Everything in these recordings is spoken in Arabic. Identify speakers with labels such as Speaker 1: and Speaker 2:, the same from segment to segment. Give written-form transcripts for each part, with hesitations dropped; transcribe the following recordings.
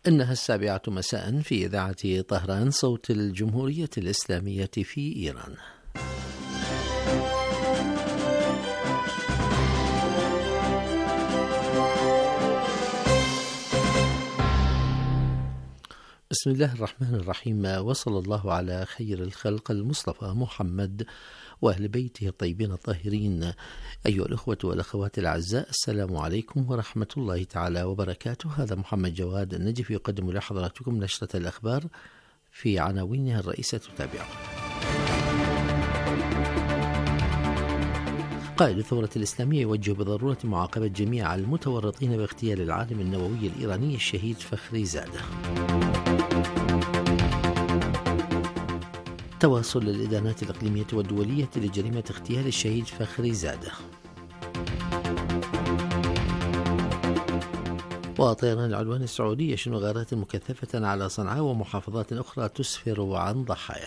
Speaker 1: إنها 7 مساء في إذاعة طهران صوت الجمهورية الإسلامية في إيران. بسم الله الرحمن الرحيم، وصلى الله على خير الخلق المصطفى محمد وأهل بيته الطيبين الطاهرين. أيها الأخوة والأخوات الأعزاء، السلام عليكم ورحمة الله تعالى وبركاته. هذا محمد جواد النجف يقدم لحضراتكم نشرة الأخبار في عناوينها الرئيسة تتابعها. قائد الثورة الإسلامية يوجه بضرورة معاقبة جميع المتورطين باغتيال العالم النووي الإيراني الشهيد فخري زادة. تواصل الإدانات الإقليمية والدولية لجريمة اغتيال الشهيد فخري زادة. وطيران العدوان السعودي يشن غارات مكثفة على صنعاء ومحافظات أخرى تسفر عن ضحايا.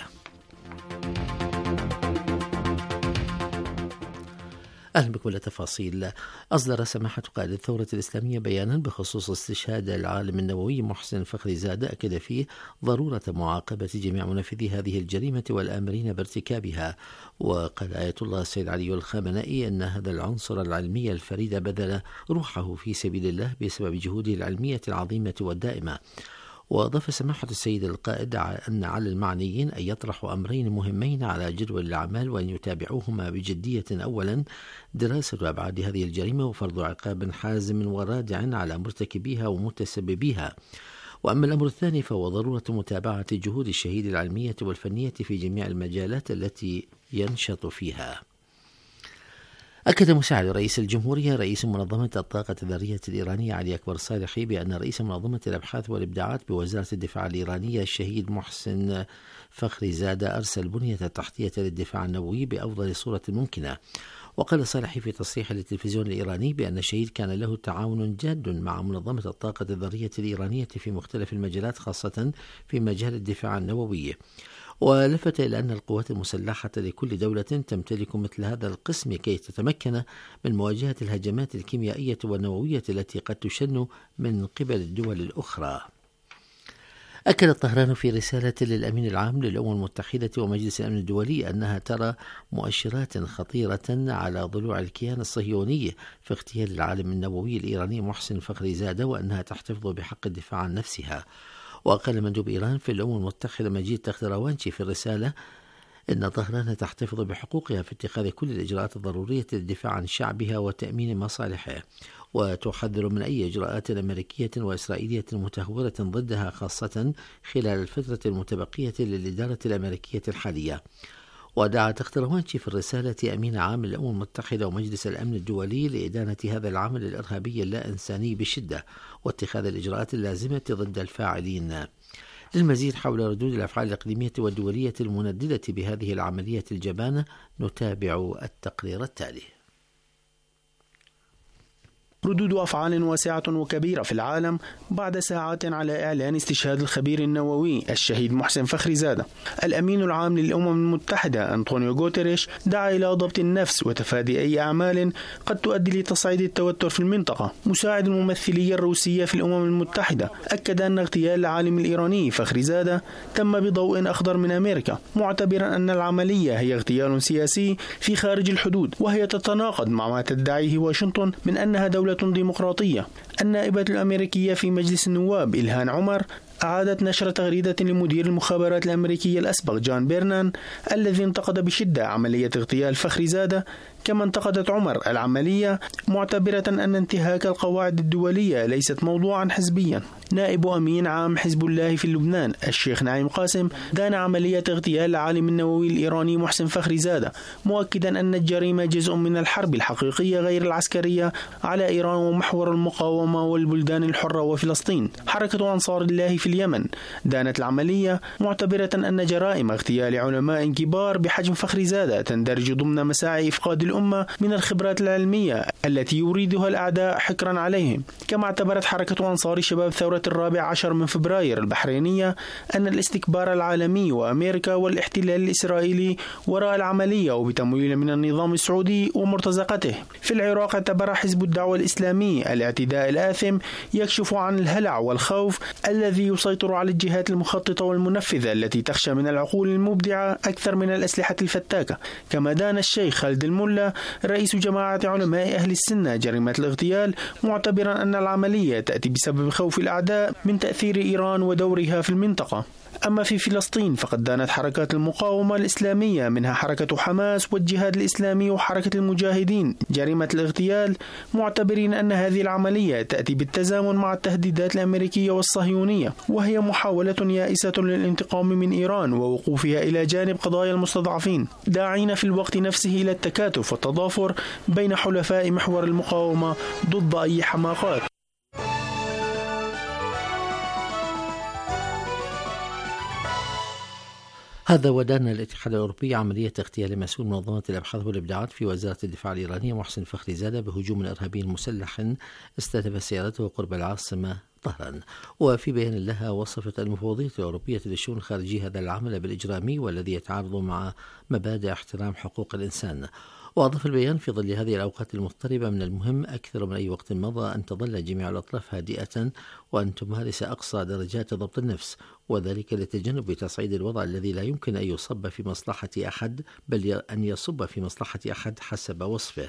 Speaker 1: أهلا بكم التفاصيل. أصدر سماحة قائد الثورة الإسلامية بيانا بخصوص استشهاد العالم النووي محسن فخري زادة، أكد فيه ضرورة معاقبة جميع منفذي هذه الجريمة والآمرين بارتكابها. وقال آية الله السيد علي الخامنئي أن هذا العنصر العلمي الفريد بذل روحه في سبيل الله بسبب جهوده العلمية العظيمة والدائمة. وأضاف سماحة السيد القائد أن على المعنيين أن يطرحوا أمرين مهمين على جدول الأعمال وأن يتابعوهما بجدية. أولا، دراسة أبعاد هذه الجريمة وفرض عقاب حازم ورادع على مرتكبيها ومتسببيها. وأما الأمر الثاني فهو ضرورة متابعة جهود الشهيد العلمية والفنية في جميع المجالات التي ينشط فيها. أكد مساعد رئيس الجمهورية رئيس منظمة الطاقة الذرية الإيرانية علي أكبر صالحي بأن رئيس منظمة الأبحاث والإبداعات بوزارة الدفاع الإيرانية الشهيد محسن فخري زادة أرسل بنية التحتية للدفاع النووي بأفضل صورة ممكنة. وقال صالحي في تصريح للتلفزيون الإيراني بأن الشهيد كان له تعاون جاد مع منظمة الطاقة الذرية الإيرانية في مختلف المجالات، خاصة في مجال الدفاع النووي. ولفت إلى أن القوات المسلحة لكل دولة تمتلك مثل هذا القسم كي تتمكن من مواجهة الهجمات الكيميائية والنووية التي قد تشن من قبل الدول الأخرى. أكد طهران في رسالة للأمين العام للأمم المتحدة ومجلس الأمن الدولي أنها ترى مؤشرات خطيرة على ضلوع الكيان الصهيوني في اغتيال العالم النووي الإيراني محسن فخري زادة، وأنها تحتفظ بحق الدفاع عن نفسها. وقال مندوب إيران في الأمم المتحدة مجيد تختروانشي في الرسالة إن طهران تحتفظ بحقوقها في اتخاذ كل الإجراءات الضرورية للدفاع عن شعبها وتأمين مصالحه، وتحذر من أي إجراءات أمريكية وإسرائيلية متهورة ضدها، خاصة خلال الفترة المتبقية للإدارة الأمريكية الحالية. ودعا تختروانشي في الرسالة أمين عام الأمم المتحدة ومجلس الأمن الدولي لإدانة هذا العمل الإرهابي اللا إنساني بشدة واتخاذ الإجراءات اللازمة ضد الفاعلين. للمزيد حول ردود الأفعال الإقليمية والدولية المنددة بهذه العملية الجبانة نتابع التقرير التالي.
Speaker 2: ردود أفعال واسعة وكبيرة في العالم بعد ساعات على إعلان استشهاد الخبير النووي الشهيد محسن فخري زادة. الأمين العام للأمم المتحدة أنطونيو غوتيريش دعا إلى ضبط النفس وتفادي أي أعمال قد تؤدي لتصعيد التوتر في المنطقة. مساعد الممثلية الروسية في الأمم المتحدة أكد أن اغتيال العالم الإيراني فخري زادة تم بضوء أخضر من أمريكا، معتبرا أن العملية هي اغتيال سياسي في خارج الحدود، وهي تتناقض مع ما تدعيه واشنطن من أنها دولة ديمقراطية. النائبة الأمريكية في مجلس النواب إلهان عمر أعادت نشر تغريدة لمدير المخابرات الأمريكية الأسبق جان بيرنان الذي انتقد بشدة عملية اغتيال فخري زادة. كما انتقدت عمر العملية معتبرة أن انتهاك القواعد الدولية ليست موضوعا حزبيا. نائب أمين عام حزب الله في لبنان الشيخ نعيم قاسم دان عملية اغتيال العالم النووي الإيراني محسن فخري زادة، مؤكدا أن الجريمة جزء من الحرب الحقيقية غير العسكرية على إيران ومحور المقاومة والبلدان الحرة وفلسطين. حركة أنصار الله في في اليمن. دانت العملية معتبرة أن جرائم اغتيال علماء كبار بحجم فخريزادة تندرج ضمن مساعي إفقاد الأمة من الخبرات العلمية التي يريدها الأعداء حكرا عليهم. كما اعتبرت حركة أنصار شباب ثورة 14 من فبراير البحرينية أن الاستكبار العالمي وأمريكا والاحتلال الإسرائيلي وراء العملية وبتمويل من النظام السعودي ومرتزقته. في العراق اعتبر حزب الدعوة الإسلامي الاعتداء الآثم يكشف عن الهلع والخوف الذي يسيطر على الجهات المخططة والمنفذة التي تخشى من العقول المبدعة أكثر من الأسلحة الفتاكة. كما دان الشيخ خالد الملا رئيس جماعة علماء أهل السنة جريمة الاغتيال معتبرا أن العملية تأتي بسبب خوف الأعداء من تأثير إيران ودورها في المنطقة. أما في فلسطين فقد دانت حركات المقاومة الإسلامية منها حركة حماس والجهاد الإسلامي وحركة المجاهدين جريمة الاغتيال معتبرين أن هذه العملية تأتي بالتزامن مع التهديدات الأمريكية والصهيونية، وهي محاولة يائسة للانتقام من إيران ووقوفها إلى جانب قضايا المستضعفين، داعين في الوقت نفسه إلى التكاتف والتضافر بين حلفاء محور المقاومة ضد أي حماقات.
Speaker 1: هذا ودان الاتحاد الأوروبي عملية اغتيال مسؤول منظمة الأبحاث والإبداعات في وزارة الدفاع الإيرانية محسن فخريزادة بهجوم إرهابي مسلح استهدف سيارته قرب العاصمة طهران. وفي بيان لها وصفت المفوضية الأوروبية للشؤون الخارجية هذا العمل بالإجرامي والذي يتعارض مع مبادئ احترام حقوق الإنسان. وأضاف البيان: في ظل هذه الأوقات المضطربة من المهم أكثر من أي وقت مضى أن تظل جميع الأطراف هادئة وأن تمارس أقصى درجات ضبط النفس، وذلك لتجنب تصعيد الوضع الذي لا يمكن أن يصب في مصلحة أحد بل أن يصب في مصلحة أحد حسب وصفه.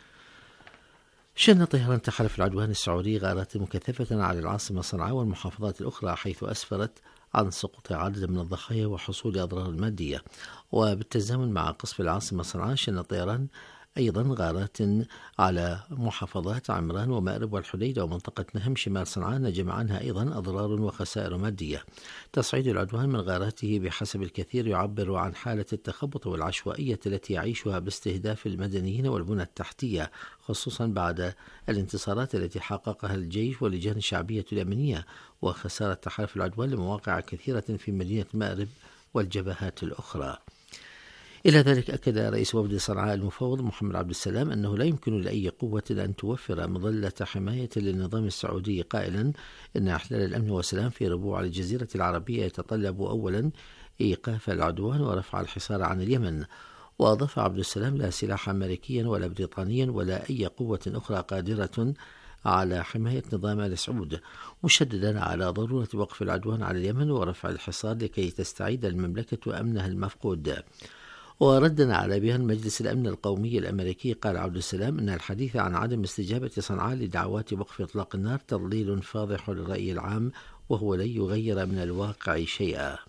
Speaker 1: شن طهران تحالف العدوان السعودي غارات مكثفة على العاصمة صنعاء والمحافظات الأخرى، حيث أسفرت عن سقوط عدد من الضحايا وحصول أضرار مادية. وبالتزامن مع قصف العاصمة صنعاء شن طيران أيضا غارات على محافظات عمران ومأرب والحديدة ومنطقة نهم شمال صنعاء نجم عنها أيضا أضرار وخسائر مادية. تصعيد العدوان من غاراته بحسب الكثير يعبر عن حالة التخبط والعشوائية التي يعيشها باستهداف المدنيين والبنى التحتية، خصوصا بعد الانتصارات التي حققها الجيش واللجان الشعبية اليمنية وخسارة تحالف العدوان لمواقع كثيرة في مدينة مأرب والجبهات الأخرى. إلى ذلك أكد رئيس وفد صنعاء المفوض محمد عبد السلام أنه لا يمكن لأي قوة أن توفر مظلة حماية للنظام السعودي، قائلا إن إحلال الأمن والسلام في ربوع الجزيرة العربية يتطلب أولا إيقاف العدوان ورفع الحصار عن اليمن. وأضاف عبد السلام: لا سلاح أمريكيا ولا بريطانيا ولا أي قوة أخرى قادرة على حماية نظام آل سعود، مشددا على ضرورة وقف العدوان على اليمن ورفع الحصار لكي تستعيد المملكة أمنها المفقود. وردا على بيان مجلس الأمن القومي الأمريكي قال عبد السلام إن الحديث عن عدم استجابة صنعاء لدعوات وقف إطلاق النار تضليل فاضح للرأي العام وهو لن يغير من الواقع شيئا.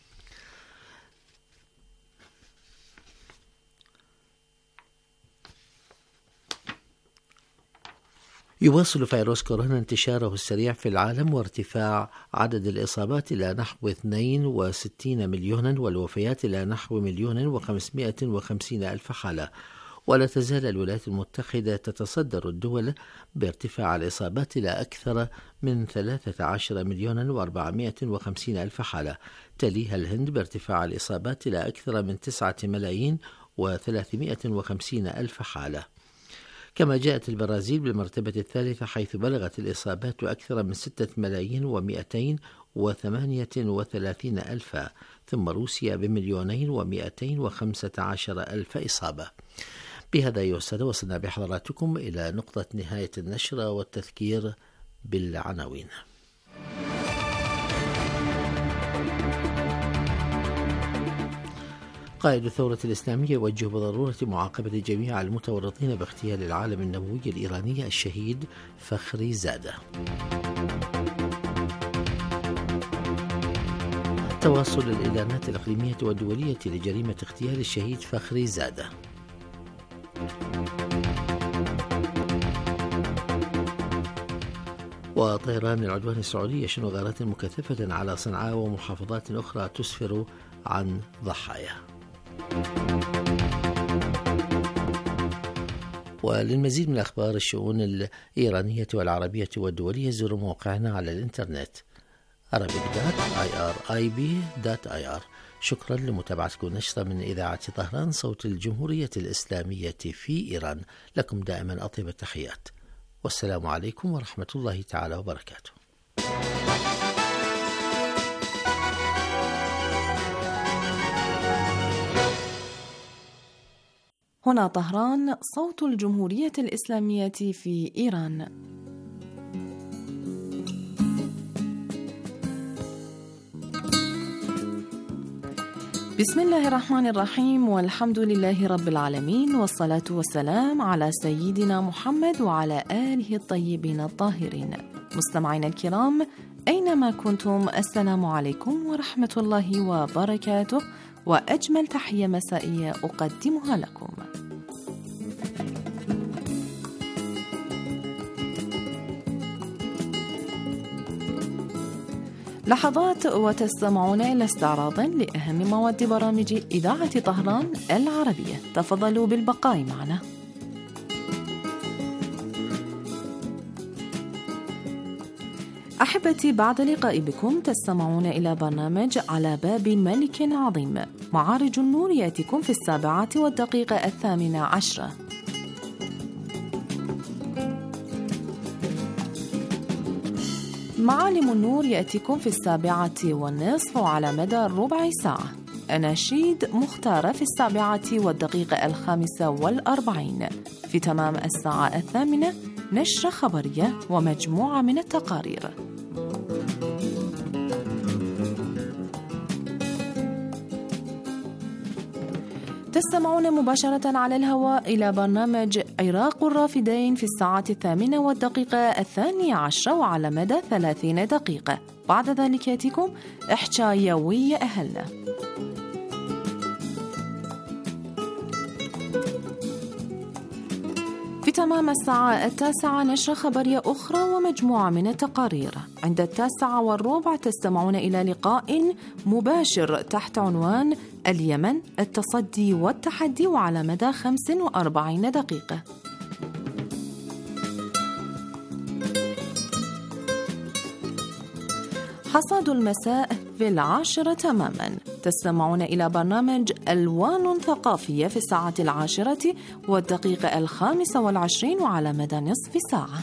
Speaker 1: يواصل فيروس كورونا انتشاره السريع في العالم وارتفاع عدد الإصابات إلى نحو 62 مليونا والوفيات إلى نحو 1,550,000 حالة. ولا تزال الولايات المتحدة تتصدر الدول بارتفاع الإصابات إلى أكثر من 13,450,000 حالة، تليها الهند بارتفاع الإصابات إلى أكثر من 9,350,000 حالة. كما جاءت البرازيل بالمرتبة الثالثة حيث بلغت الإصابات أكثر من 6,238,000، ثم روسيا ب2,215,000 إصابة. بهذا أيها السادة وصلنا بحضراتكم إلى نقطة نهاية النشرة والتذكير بالعناوين. قائد الثورة الإسلامية يوجه بضرورة معاقبة جميع المتورطين باغتيال العالم النووي الإيراني الشهيد فخريزادة. تواصل الإعلانات الإقليمية والدولية لجريمة اغتيال الشهيد فخريزادة. وطيران العدوان السعودي يشن غارات مكثفة على صنعاء ومحافظات أخرى تسفر عن ضحايا. وللمزيد من أخبار الشؤون الإيرانية والعربية والدولية زوروا موقعنا على الإنترنت arabic.irib.ir. شكرا لمتابعتكم نشرة من إذاعة طهران صوت الجمهورية الإسلامية في إيران. لكم دائما أطيب التحيات، والسلام عليكم ورحمة الله تعالى وبركاته.
Speaker 3: هنا طهران صوت الجمهورية الإسلامية في إيران. بسم الله الرحمن الرحيم، والحمد لله رب العالمين، والصلاة والسلام على سيدنا محمد وعلى آله الطيبين الطاهرين. مستمعينا الكرام أينما كنتم، السلام عليكم ورحمة الله وبركاته، وأجمل تحية مسائية أقدمها لكم. لحظات وتستمعون إلى استعراض لأهم مواد برامج إذاعة طهران العربية. تفضلوا بالبقاء معنا. أحبتي، بعد لقاء بكم تستمعون إلى برنامج على باب ملك عظيم. معارج النور يأتيكم في 7:08. معالم النور يأتيكم في 7:30 وعلى مدى ربع ساعة. أناشيد مختارة في 7:45. في تمام 8:00 نشرة خبرية ومجموعة من التقارير. تستمعون مباشرة على الهواء إلى برنامج عراق الرافدين في 8:02 وعلى مدى 30 دقيقة. بعد ذلك يأتيكم إحجاء يومي أهلنا. في تمام 9:00 نشرة خبرية أخرى ومجموعة من التقارير. عند 9:15 تستمعون إلى لقاء مباشر تحت عنوان اليمن، التصدي والتحدي، وعلى مدى 45 دقيقة. حصاد المساء في 10:00 تماما. تستمعون إلى برنامج ألوان ثقافية في 10:25 وعلى مدى نصف ساعة.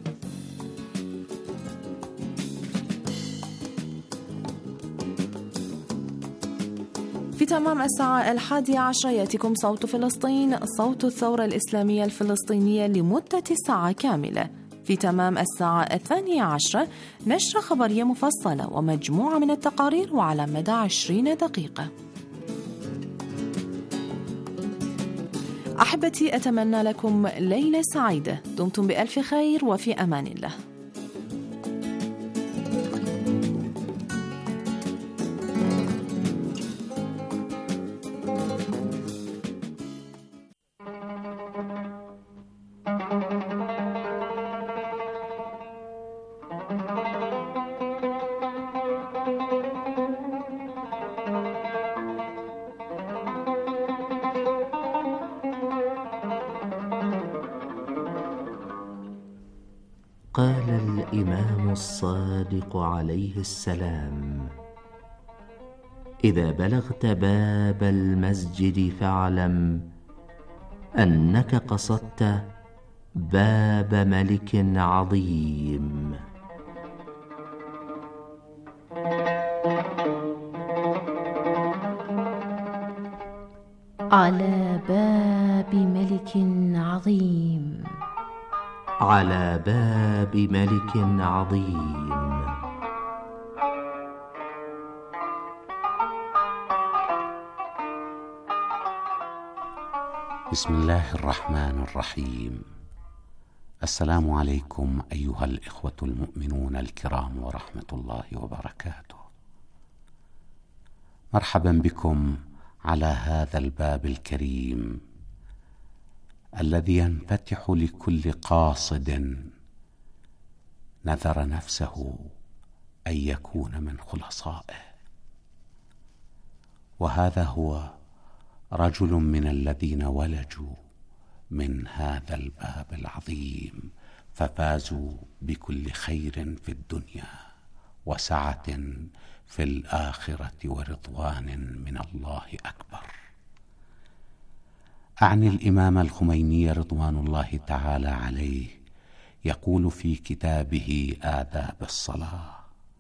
Speaker 3: في تمام 11:00 يأتيكم صوت فلسطين، صوت الثورة الإسلامية الفلسطينية لمدة ساعة كاملة. في تمام 12:00 نشرة خبرية مفصلة ومجموعة من التقارير وعلى مدى 20 دقيقة. أحبتي، أتمنى لكم ليلة سعيدة. دمتم بألف خير وفي أمان الله.
Speaker 1: قال الإمام الصادق عليه السلام: إذا بلغت باب المسجد فاعلم أنك قصدت باب ملك عظيم.
Speaker 4: على باب ملك عظيم.
Speaker 1: على باب ملك عظيم.
Speaker 5: بسم الله الرحمن الرحيم. السلام عليكم أيها الإخوة المؤمنون الكرام ورحمة الله وبركاته. مرحبا بكم على هذا الباب الكريم الذي ينفتح لكل قاصد نذر نفسه أن يكون من خلصائه. وهذا هو رجل من الذين ولجوا من هذا الباب العظيم ففازوا بكل خير في الدنيا وسعة في الآخرة ورضوان من الله أكبر. أعني الإمام الخميني رضوان الله تعالى عليه يقول في كتابه آداب الصلاة: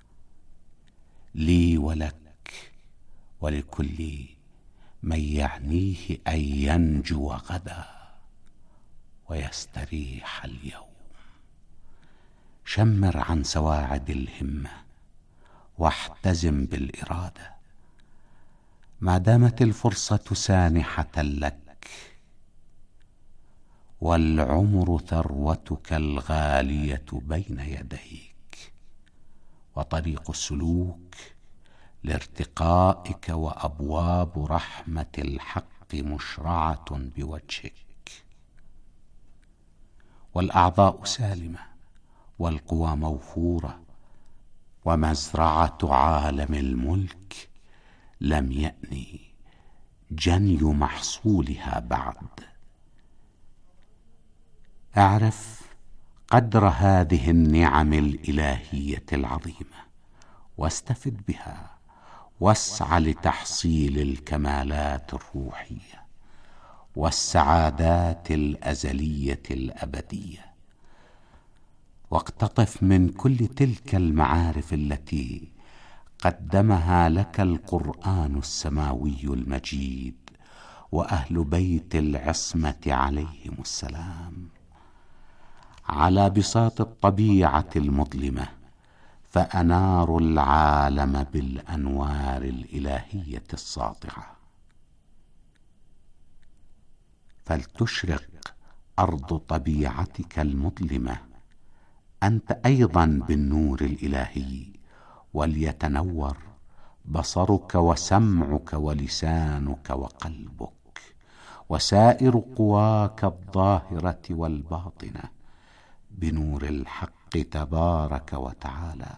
Speaker 5: لي ولك ولكل من يعنيه أن ينجو غدا ويستريح اليوم. شمر عن سواعد الهمة واحتزم بالإرادة، ما دامت الفرصة سانحة لك، والعمر ثروتك الغالية بين يديك، وطريق السلوك لارتقائك وأبواب رحمة الحق مشرعة بوجهك. والأعضاء سالمة والقوى موفورة، ومزرعة عالم الملك لم يأن جني محصولها بعد. اعرف قدر هذه النعم الإلهية العظيمة واستفد بها، واسع لتحصيل الكمالات الروحية والسعادات الأزلية الأبدية، واقتطف من كل تلك المعارف التي قدمها لك القرآن السماوي المجيد وأهل بيت العصمة عليهم السلام على بساط الطبيعة المظلمة، فأناروا العالم بالأنوار الإلهية الساطعة. فلتشرق أرض طبيعتك المظلمة أنت أيضا بالنور الإلهي، وليتنور بصرك وسمعك ولسانك وقلبك وسائر قواك الظاهرة والباطنة بنور الحق تبارك وتعالى.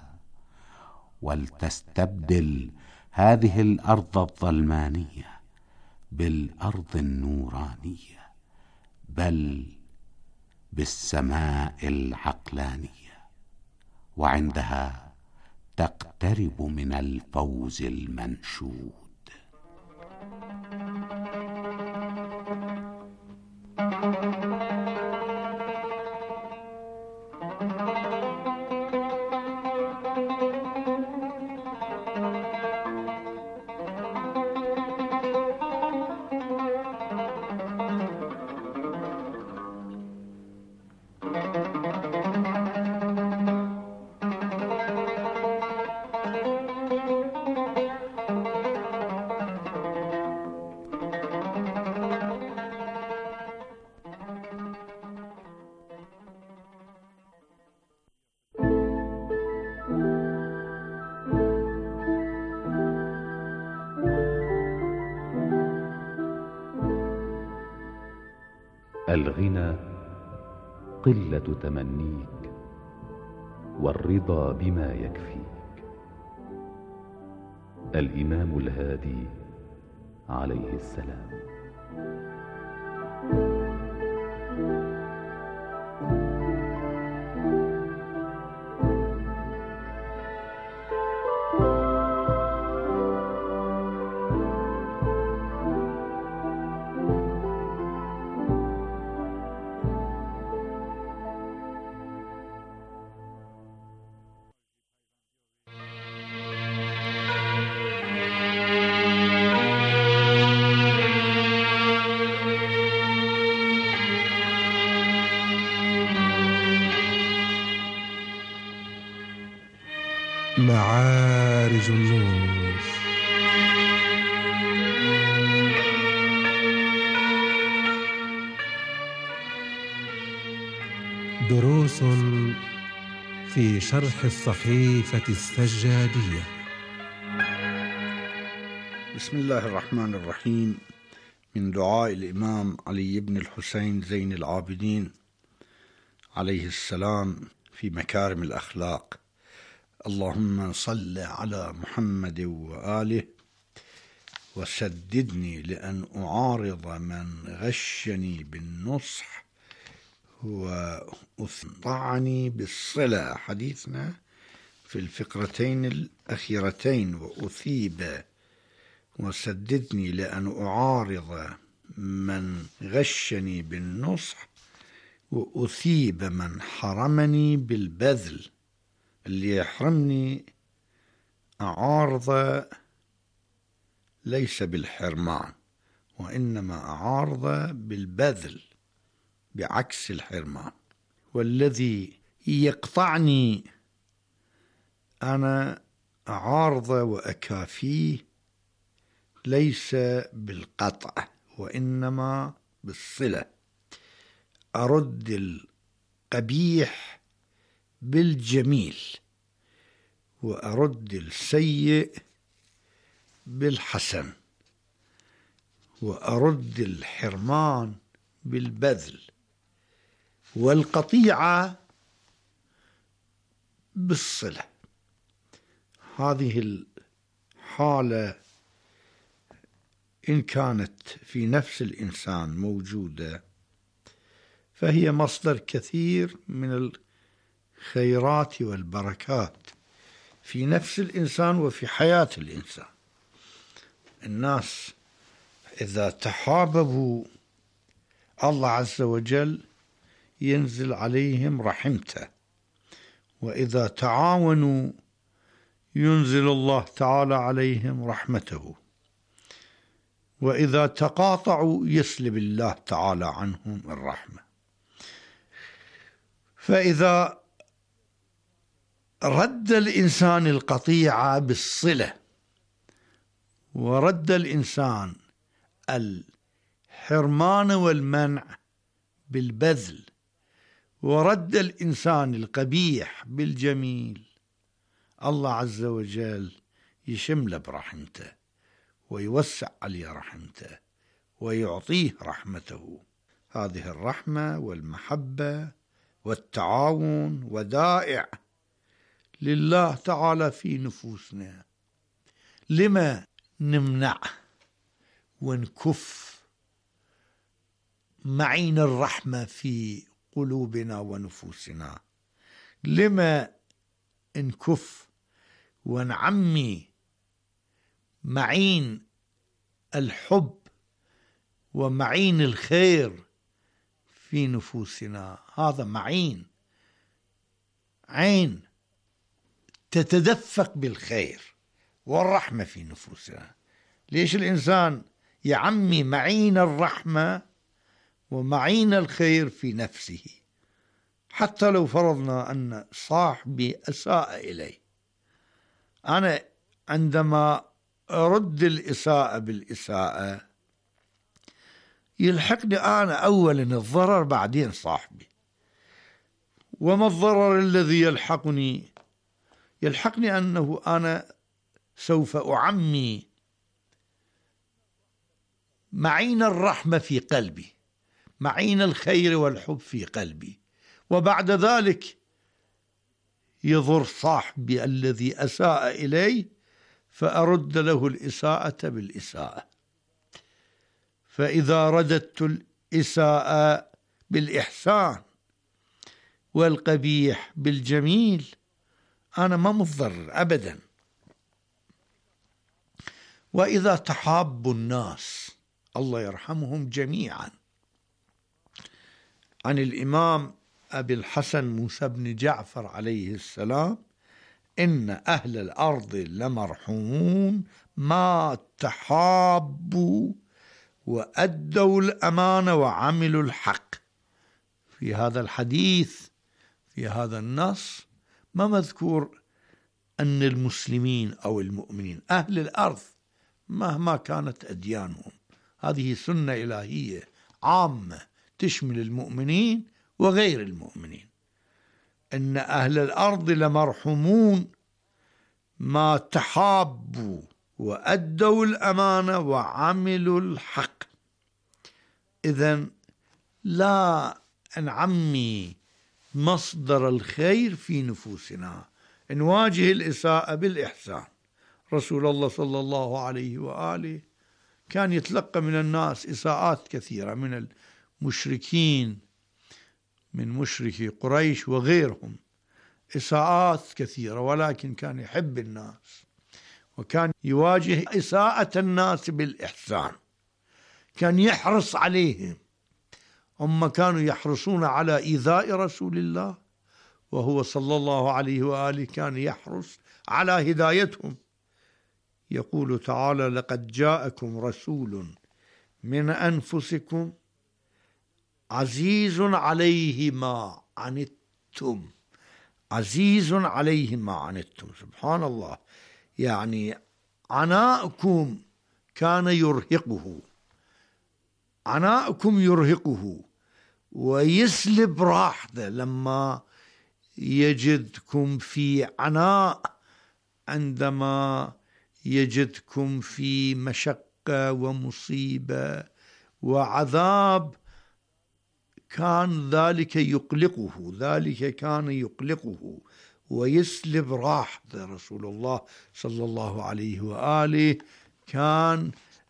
Speaker 5: ولتستبدل هذه الأرض الظلمانية بالأرض النورانية، بل بالسماء العقلانية، وعندها تقترب من الفوز المنشود.
Speaker 6: الغنى قلة تمنيك، والرضا بما يكفيك. الإمام الهادي عليه السلام.
Speaker 7: معارج النور. دروس في شرح الصحيفة السجادية.
Speaker 8: بسم الله الرحمن الرحيم. من دعاء الإمام علي بن الحسين زين العابدين عليه السلام في مكارم الأخلاق: اللهم صل على محمد وآله وسددني لأن أعارض من غشني بالنصح وأطعني بالصلة. حديثنا في الفقرتين الأخيرتين: وأثيب وسددني لأن أعارض من غشني بالنصح، وأثيب من حرمني بالبذل. اللي يحرمني أعارض ليس بالحرمان، وإنما أعارض بالبذل بعكس الحرمان. والذي يقطعني أنا أعارض وأكافيه ليس بالقطع وإنما بالصلة. أرد القبيح بالجميل، وأرد السيء بالحسن، وأرد الحرمان بالبذل، والقطيعة بالصلة. هذه الحالة إن كانت في نفس الإنسان موجودة فهي مصدر كثير من الخيرات والبركات في نفس الإنسان وفي حياة الإنسان. الناس إذا تحاببوا الله عز وجل ينزل عليهم رحمته، وإذا تعاونوا ينزل الله تعالى عليهم رحمته، وإذا تقاطعوا يسلب الله تعالى عنهم الرحمة. فإذا رد الإنسان القطيعة بالصلة، ورد الإنسان الحرمان والمنع بالبذل، ورد الإنسان القبيح بالجميل، الله عز وجل يشمله برحمته ويوسع عليه رحمته ويعطيه رحمته. هذه الرحمة والمحبة والتعاون ودائع لله تعالى في نفوسنا. لما نمنع ونكف معين الرحمة في قلوبنا ونفوسنا؟ لما نكف ونعمي معين الحب ومعين الخير في نفوسنا؟ هذا معين، عين تتدفق بالخير والرحمة في نفوسنا. ليش الإنسان يعمي معين الرحمة ومعين الخير في نفسه؟ حتى لو فرضنا أن صاحبي أساء إلي، أنا عندما أرد الإساءة بالإساءة يلحقني أنا أولا الضرر بعدين صاحبي. وما الضرر الذي يلحقني؟ يلحقني أنه أنا سوف أعمي معين الرحمة في قلبي، معين الخير والحب في قلبي، وبعد ذلك يضر صاحبي الذي أساء إلي فأرد له الإساءة بالإساءة. فإذا رددت الإساءة بالإحسان والقبيح بالجميل أنا ما مضر أبدا. وإذا تحابوا الناس، الله يرحمهم جميعا، عن الإمام أبي الحسن موسى بن جعفر عليه السلام: إن أهل الأرض لمرحومون ما تحابوا وأدوا الأمانة وعملوا الحق. في هذا الحديث، في هذا النص، ما مذكور أن المسلمين أو المؤمنين، أهل الأرض مهما كانت أديانهم. هذه سنة إلهية عامة تشمل المؤمنين وغير المؤمنين. إن أهل الأرض لمرحومون ما تحابوا وأدوا الأمانة وعملوا الحق. إذن لا نعمي مصدر الخير في نفوسنا، نواجه الإساءة بالإحسان. رسول الله صلى الله عليه وآله كان يتلقى من الناس إساءات كثيرة، من المشركين، من مشركي قريش وغيرهم، إساءات كثيرة، ولكن كان يحب الناس، وكان يواجه إساءة الناس بالإحسان، كان يحرص عليهم. هم كانوا يحرصون على إيذاء رسول الله، وهو صلى الله عليه وآله كان يحرص على هدايتهم. يقول تعالى: لقد جاءكم رسول من أنفسكم عزيز عليه ما عنتم، عزيز عليه ما عنتم. سبحان الله، يعني عناءكم كان يرهقه، عناءكم يرهقه ويسلب راحته لما يجدكم في عناء، عندما يجدكم في مشقة ومصيبة وعذاب، كان ذلك يقلقه، ذلك كان يقلقه ويسلب راحته. رسول الله صلى الله عليه وآله كان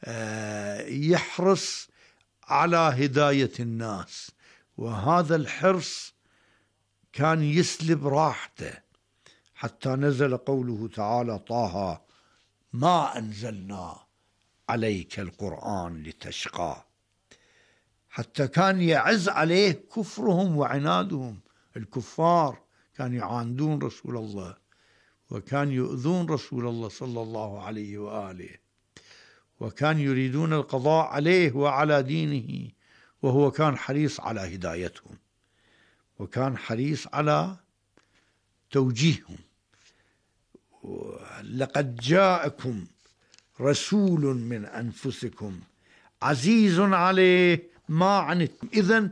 Speaker 8: يحرص على هداية الناس، وهذا الحرص كان يسلب راحته، حتى نزل قوله تعالى: طه ما أنزلنا عليك القرآن لتشقى. حتى كان يعز عليه كفرهم وعنادهم. الكفار كانوا يعاندون رسول الله، وكان يؤذون رسول الله صلى الله عليه وآله، وكان يريدون القضاء عليه وعلى دينه، وهو كان حريص على هدايتهم، وكان حريص على توجيههم. لقد جاءكم رسول من أنفسكم عزيز عليه ما عنتم. إذن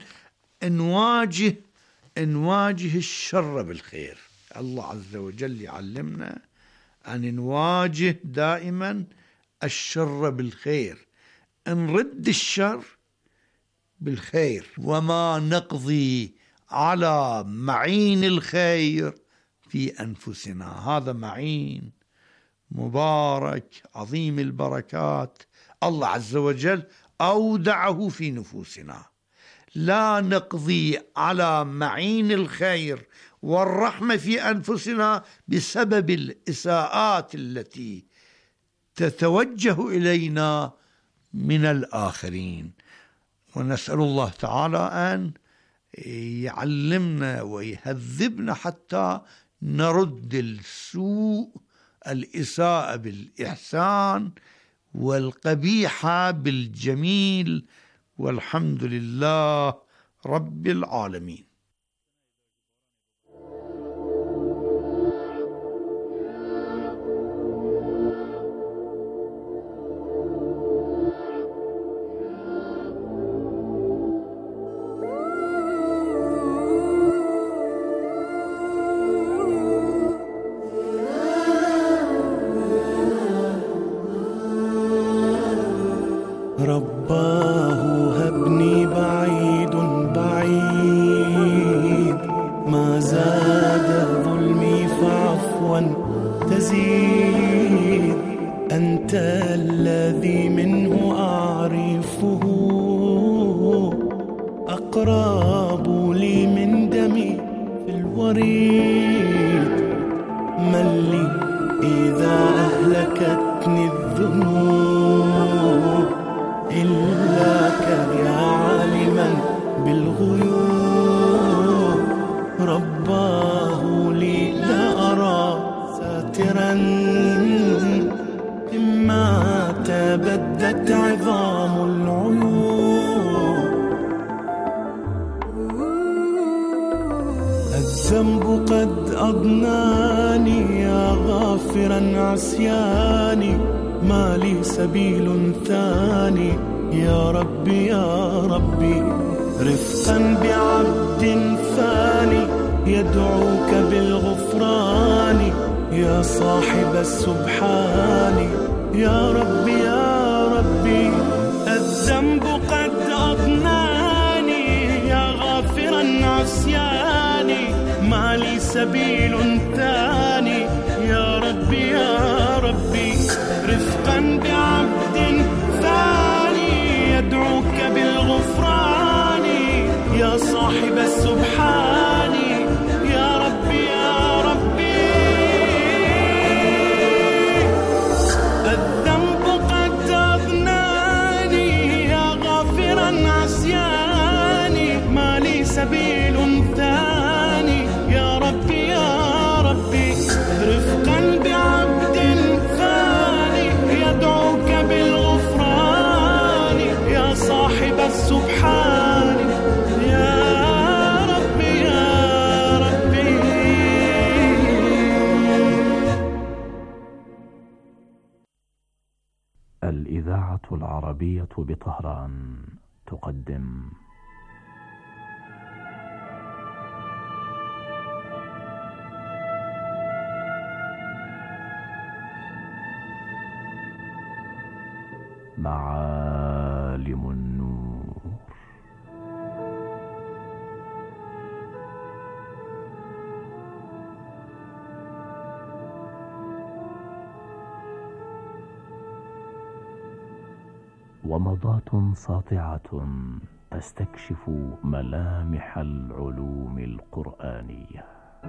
Speaker 8: نواجه الشر بالخير. الله عز وجل يعلمنا أن نواجه دائما الشر بالخير، نرد الشر بالخير، وما نقضي على معين الخير في أنفسنا. هذا معين مبارك عظيم البركات، الله عز وجل أودعه في نفوسنا. لا نقضي على معين الخير والرحمة في أنفسنا بسبب الإساءات التي تتوجه إلينا من الآخرين. ونسأل الله تعالى أن يعلمنا ويهذبنا حتى نرد السوء، الإساءة بالإحسان، والقبيحة بالجميل، والحمد لله رب العالمين.
Speaker 9: رباه هبني بعيد بعيد، ما زاد ظلمي فعفوا تزيد. أنت الذي منه أعرفه أقرب لي من دمي في الوريد. من لي إذا أهلكتني الذنوب إلاك يا عالما بالغيوب. رباه لي لا أرى ساترا، إما تبدت عظام العيوب. الذنب قد أضناني يا غافرا عصياني، ما لي سبيل ثاني يا ربي يا ربي. رفقا بعبد ثاني يدعوك بالغفران، يا صاحب السبحان يا ربي يا ربي. الذنب قد أضناني يا غافرا عصياني، ما لي سبيل ثاني يا ربي يا ربي. رفقا بعبد ثاني يدعوك بالغفران، يا صاحب السبحان يا ربي يا سبيل ثاني. يا ربي يا ربي رفقا بعبد ثاني يدعوك بالغفران يا صاحب السبحان. يا ربي يا ربي.
Speaker 6: الإذاعة العربية بطهران تقدم معالم النور. ومضات ساطعة تستكشف ملامح العلوم القرآنية.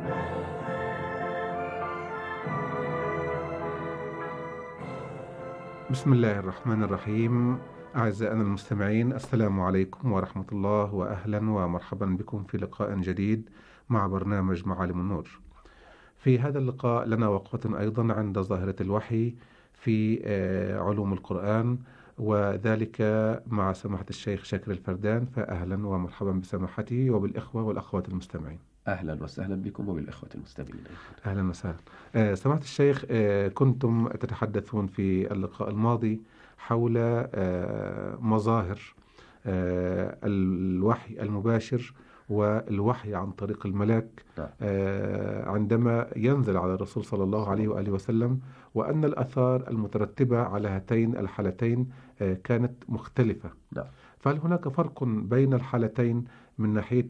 Speaker 7: بسم الله الرحمن الرحيم. أعزائنا المستمعين، السلام عليكم ورحمة الله، وأهلا ومرحبا بكم في لقاء جديد مع برنامج معالم النور. في هذا اللقاء لنا وقفة أيضا عند ظاهرة الوحي في علوم القرآن، وذلك مع سماحة الشيخ شاكر الفردان. فأهلا ومرحبا بسماحته وبالإخوة والأخوات المستمعين.
Speaker 10: أهلا وسهلا بكم وبالإخوة المستمعين.
Speaker 7: أهلا وسهلا. سماحة الشيخ، كنتم تتحدثون في اللقاء الماضي حول مظاهر الوحي المباشر والوحي عن طريق الملاك عندما ينزل على الرسول صلى الله عليه وآله وسلم، وأن الآثار المترتبة على هاتين الحالتين كانت مختلفة. فهل هناك فرق بين الحالتين من ناحية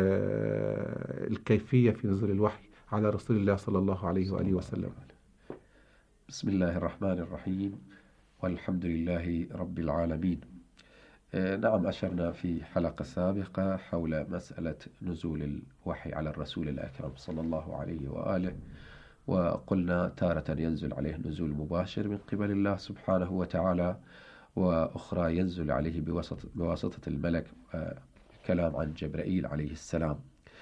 Speaker 7: الكيفية في نزول الوحي على رسول الله صلى الله عليه وآله وسلم؟
Speaker 10: بسم الله الرحمن الرحيم، والحمد لله رب العالمين. نعم، أشرنا في حلقة سابقة حول مسألة نزول الوحي على الرسول الأكرم صلى الله عليه وآله، وقلنا تارة ينزل عليه نزول مباشر من قبل الله سبحانه وتعالى، وأخرى ينزل عليه بواسطة الملك، كلام عن جبرائيل عليه السلام.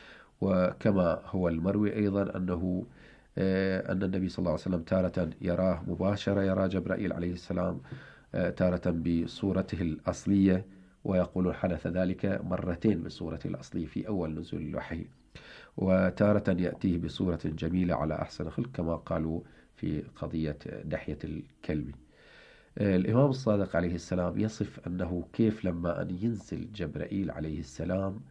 Speaker 10: وكما هو المروي أيضا أن النبي صلى الله عليه وسلم تارة يراه مباشرة، يرى جبرائيل عليه السلام تارة بصورته الأصلية، ويقول حدث ذلك مرتين بصورته الأصلية في أول نزول الوحي، وتارة يأتيه بصورة جميلة على أحسن خلق كما قالوا في قضية دحية الكلب. الإمام الصادق عليه السلام يصف أنه كيف لما أن ينزل جبرائيل عليه السلام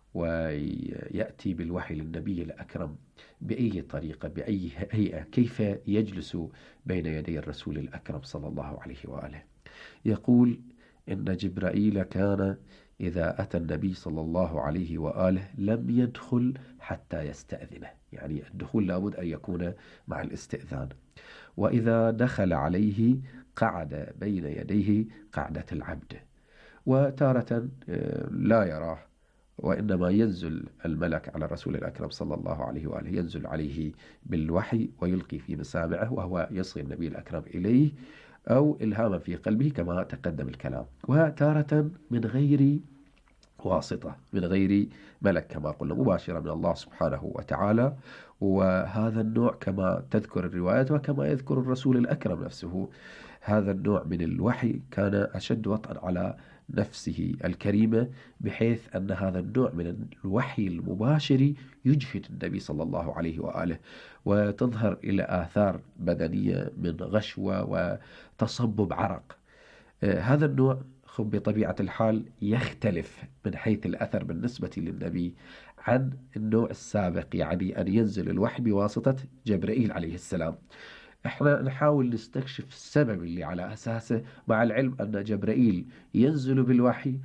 Speaker 10: ويأتي بالوحي للنبي الأكرم بأي طريقة بأي هيئة، كيف يجلس بين يدي الرسول الأكرم صلى الله عليه وآله. يقول إن جبرائيل كان إذا أتى النبي صلى الله عليه وآله لم يدخل حتى يستأذنه، يعني الدخول لابد أن يكون مع الاستئذان. وإذا دخل عليه قعد بين يديه قعدة العبد، وتارة لا يراه، وإنما ينزل الملك على الرسول الأكرم صلى الله عليه وآله، ينزل عليه بالوحي ويلقي في مسامعه، وهو يصغي النبي الأكرم إليه أو إلهاما في قلبه كما تقدم الكلام. وتارة من غير واسطة، من غير ملك كما قلنا، مباشرة من الله سبحانه وتعالى. وهذا النوع كما تذكر الروايات وكما يذكر الرسول الأكرم نفسه، هذا النوع من الوحي كان أشد وطئا على نفسه الكريمة، بحيث أن هذا النوع من الوحي المباشر يجهد النبي صلى الله عليه وآله، وتظهر إلى آثار بدنية من غشوة وتصبب عرق. هذا النوع بطبيعة الحال يختلف من حيث الأثر بالنسبة للنبي عن النوع السابق، يعني أن ينزل الوحي بواسطة جبرائيل عليه السلام. احنا نحاول نستكشف السبب اللي على أساسه، مع العلم أن جبرائيل ينزل بالوحي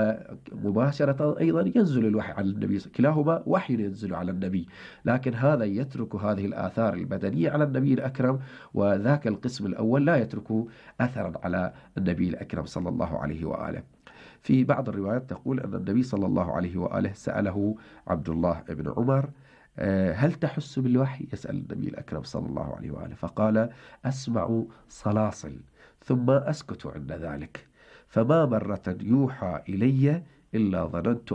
Speaker 10: ومباشرة أيضا ينزل الوحي على النبي، كلاهما وحي ينزل على النبي، لكن هذا يترك هذه الآثار البدنية على النبي الأكرم، وذاك القسم الأول لا يترك أثرا على النبي الأكرم صلى الله عليه وآله. في بعض الروايات تقول أن النبي صلى الله عليه وآله سأله عبد الله بن عمر: هل تحس بالوحي؟ يسأل النبي الأكرم صلى الله عليه وآله، فقال: أسمع صلاصل ثم أسكت عند ذلك، فما مرة يوحى إلي إلا ظننت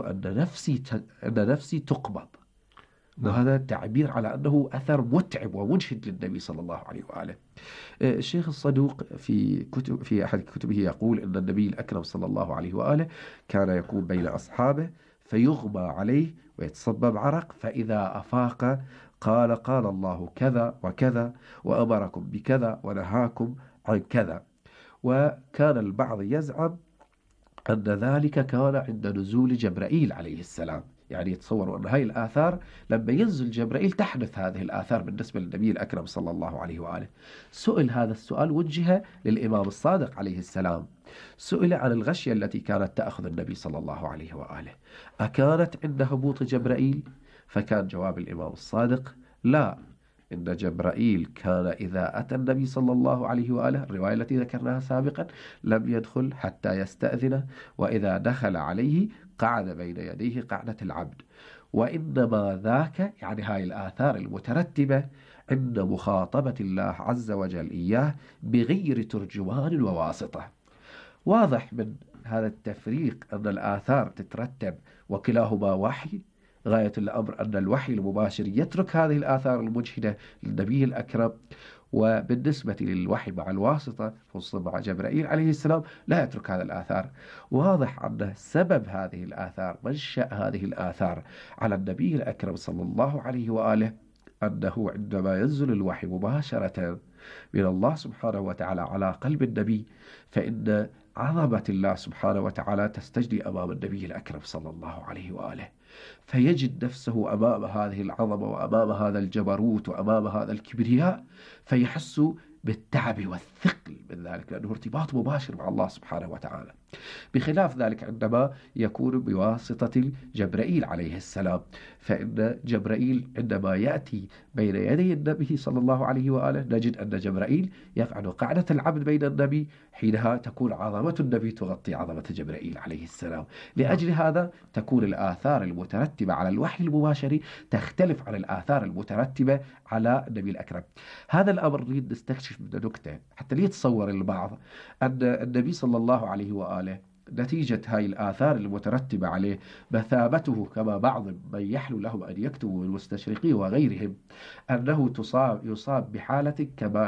Speaker 10: أن نفسي تقبض. وهذا تعبير على أنه أثر متعب ومجهد للنبي صلى الله عليه وآله. الشيخ الصدوق في أحد كتبه يقول أن النبي الأكرم صلى الله عليه وآله كان يكون بين أصحابه فيغمى عليه ويتصبب عرق، فإذا أفاق قال الله كذا وكذا وأمركم بكذا ونهاكم عن كذا. وكان البعض يزعم أن ذلك كان عند نزول جبرائيل عليه السلام، يعني يتصوروا أن هاي الآثار لما ينزل جبرائيل تحدث هذه الآثار بالنسبة للنبي الأكرم صلى الله عليه وآله. سئل هذا السؤال، وجه للإمام الصادق عليه السلام، سئل عن الغشية التي كانت تأخذ النبي صلى الله عليه وآله، أكانت عند هبوط جبرائيل؟ فكان جواب الإمام الصادق لا، إن جبرائيل كان إذا أتى النبي صلى الله عليه وآله، الرواية التي ذكرناها سابقا، لم يدخل حتى يستأذن، وإذا دخل عليه قعد بين يديه قعدة العبد. وإنما ذاك يعني هاي الآثار المترتبة عند مخاطبة الله عز وجل إياه بغير ترجمان وواسطة. واضح من هذا التفريق أن الآثار تترتب وكلاهما وحي. غاية الأمر أن الوحي المباشر يترك هذه الآثار المجهدة للنبي الأكرم، وبالنسبة للوحي مع الواسطة خصوصا مع جبرائيل عليه السلام لا يترك هذه الآثار. واضح أن سبب هذه الآثار، منشأ هذه الآثار على النبي الأكرم صلى الله عليه وآله، أنه عندما ينزل الوحي مباشرة من الله سبحانه وتعالى على قلب النبي، فإن عظمة الله سبحانه وتعالى تستجدي أمام النبي الأكرم صلى الله عليه وآله، فيجد نفسه أمام هذه العظمة وأمام هذا الجبروت وأمام هذا الكبرياء، فيحس بالتعب والثقل من ذلك، لأنه ارتباط مباشر مع الله سبحانه وتعالى. بخلاف ذلك عندما يكون بواسطة جبرائيل عليه السلام، فإن جبرائيل عندما يأتي بين يدي النبي صلى الله عليه وآله نجد أن جبرائيل يقعد قعدة العبد بين النبي، حينها تكون عظمة النبي تغطي عظمة جبرائيل عليه السلام. لأجل هذا تكون الآثار المترتبة على الوحي المباشر تختلف عن الآثار المترتبة على النبي الأكرم. هذا الأمر نريد نستكشف منه نكتة حتى ليتصور البعض أن النبي صلى الله عليه وآله نتيجة هاي الآثار المترتبة عليه مثابته كما بعض من يحلو لهم أن يكتبوا من المستشرقين وغيرهم أنه يصاب بحالة كما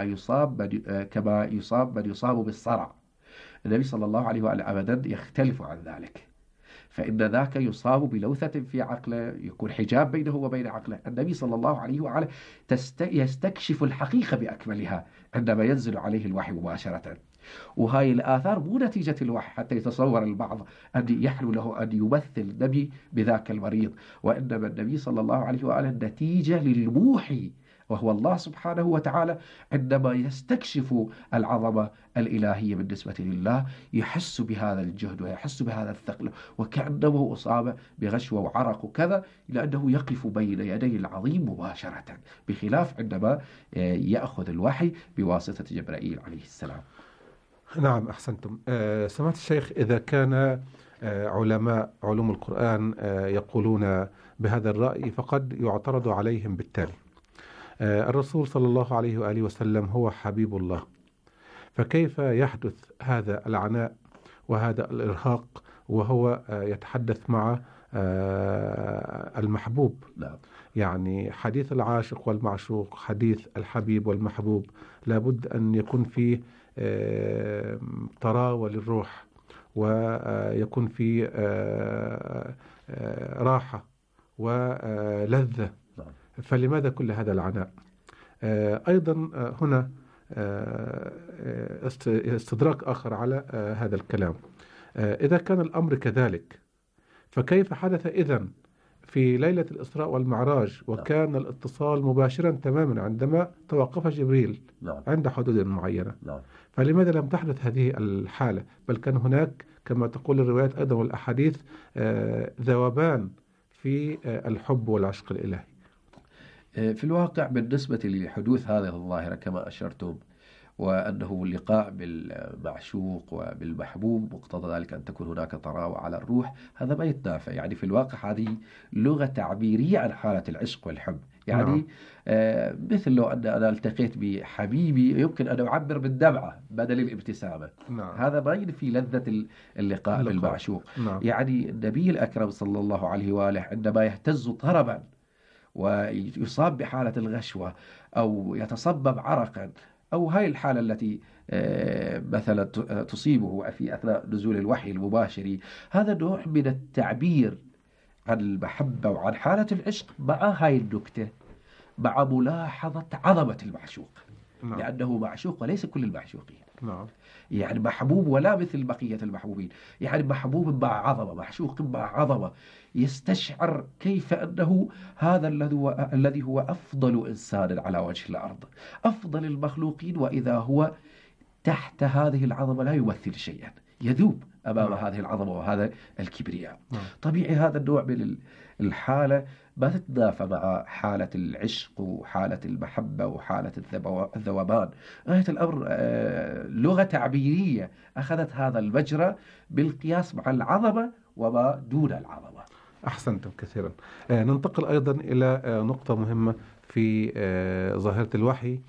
Speaker 10: يصاب من يصاب بالصرع. النبي صلى الله عليه وآله أبدا يختلف عن ذلك، فإن ذاك يصاب بلوثة في عقله، يكون حجاب بينه وبين عقله. النبي صلى الله عليه وآله يستكشف الحقيقة بأكملها عندما ينزل عليه الوحي مباشرة. وهاي الآثار مو نتيجة الوحي حتى يتصور البعض أن يحلو له أن يمثل النبي بذاك المريض، وإنما النبي صلى الله عليه وآله نتيجة للموحي وهو الله سبحانه وتعالى. عندما يستكشف العظمة الإلهية بالنسبة لله يحس بهذا الجهد ويحس بهذا الثقل، وكأنه أصاب بغشوة وعرق وكذا، لأنه يقف بين يدي العظيم مباشرة، بخلاف عندما يأخذ الوحي بواسطة جبرائيل عليه السلام.
Speaker 7: نعم، أحسنتم. سمعت الشيخ، إذا كان علماء علوم القرآن يقولون بهذا الرأي فقد يعترض عليهم بالتالي. الرسول صلى الله عليه وآله وسلم هو حبيب الله، فكيف يحدث هذا العناء وهذا الإرهاق وهو يتحدث مع المحبوب؟
Speaker 10: نعم.
Speaker 7: يعني حديث العاشق والمعشوق، حديث الحبيب والمحبوب، لابد أن يكون فيه طراوة للروح، ويكون فيه راحة ولذة. فلماذا كل هذا العناء؟ أيضا هنا استدراك آخر على هذا الكلام. إذا كان الأمر كذلك فكيف حدث إذن في ليلة الإسراء والمعراج وكان الاتصال مباشرا تماما عندما توقف جبريل عند حدود معينة؟ فلماذا لم تحدث هذه الحالة، بل كان هناك كما تقول الروايات أيضا والأحاديث ذوبان في الحب والعشق الإلهي؟
Speaker 10: في الواقع بالنسبة لحدوث هذه الظاهرة كما أشرتم، وأنه اللقاء بالمعشوق وبالمحبوب مقتضى ذلك أن تكون هناك طراوة على الروح، هذا ما يتنافى. يعني في الواقع هذه لغة تعبيرية عن حالة العشق والحب. يعني مثل لو أن أنا التقيت بحبيبي يمكن أن أعبر بالدمعة بدل الابتسامة. هذا ما ينفي لذة اللقاء بالمعشوق. يعني النبي الأكرم صلى الله عليه وآله عندما يهتز طربا ويصاب بحالة الغشوة أو يتصبب عرقا أو هاي الحالة التي مثلا تصيبه في أثناء نزول الوحي المباشر، هذا نوع من التعبير عن المحبة وعن حالة العشق مع هاي النكتة، مع ملاحظة عظمة المعشوق. لأنه معشوق وليس كل المعشوقين. يعني محبوب ولا مثل بقية المحبوبين، يعني محبوب مع عظمة، معشوق مع عظمة، يستشعر كيف أنه هذا الذي هو أفضل إنسان على وجه الأرض، أفضل المخلوقين، وإذا هو تحت هذه العظمة لا يمثل شيئا، يذوب أمام هذه العظمة وهذا الكبرياء. طبيعي هذا النوع من الحالة ما تتنافى مع حالة العشق وحالة المحبة وحالة الذوبان. غاية الأمر لغة تعبيرية أخذت هذا المجرى بالقياس مع العظمة وما دون العظمة.
Speaker 7: أحسنتم كثيرا. ننتقل أيضا إلى نقطة مهمة في ظاهرة الوحي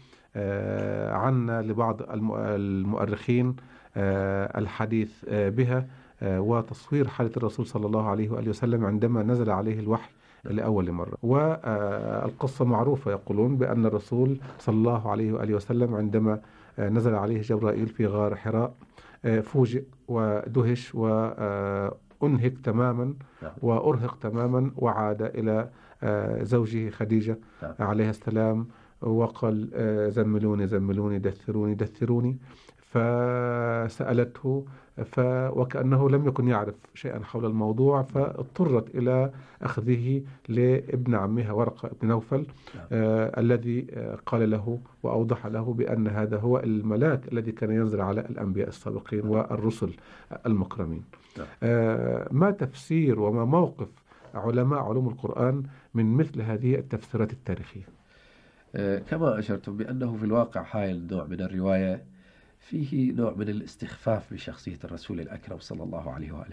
Speaker 7: عنا لبعض المؤرخين الحديث بها، وتصوير حالة الرسول صلى الله عليه وآله وسلم عندما نزل عليه الوحي لأول مرة. والقصة معروفة، يقولون بأن الرسول صلى الله عليه وآله وسلم عندما نزل عليه جبرائيل في غار حراء فوجئ ودهش وأنهك تماما وأرهق تماما، وعاد إلى زوجه خديجة عليه السلام وقال زملوني زملوني دثروني دثروني، فسألته وكأنه لم يكن يعرف شيئا حول الموضوع، فاضطرت إلى أخذه لابن عمها ورقة بن نوفل الذي قال له وأوضح له بأن هذا هو الملاك الذي كان ينزل على الأنبياء السابقين والرسل المكرمين. ما تفسير وما موقف علماء علوم القرآن من مثل هذه التفسيرات التاريخية؟
Speaker 10: كما أشرتم بأنه في الواقع هاي النوع من الرواية فيه نوع من الاستخفاف بشخصية الرسول الأكرم صلى الله عليه وآله،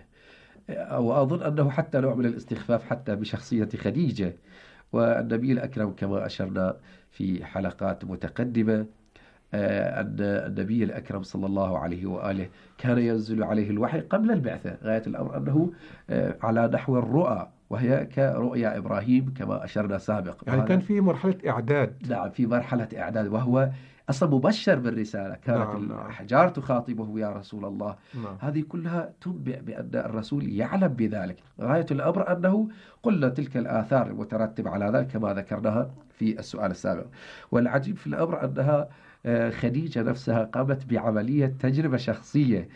Speaker 10: وأظن أنه حتى نوع من الاستخفاف حتى بشخصية خديجة. والنبي الأكرم كما أشرنا في حلقات متقدمة أن النبي الأكرم صلى الله عليه وآله كان ينزل عليه الوحي قبل البعثة. غاية الأمر أنه على نحو الرؤى، وهي كرؤيا إبراهيم كما أشرنا سابق.
Speaker 7: يعني كان في مرحلة إعداد.
Speaker 10: نعم، في مرحلة إعداد، وهو أصلا مبشر بالرسالة. كانت الأحجار تخاطبه يا رسول الله. هذه كلها تنبئ بأن الرسول يعلم بذلك. غاية الأمر أنه قلنا تلك الآثار المترتبة على ذلك كما ذكرناها في السؤال السابق. والعجيب في الأمر أنها خديجة نفسها قامت بعملية تجربة شخصية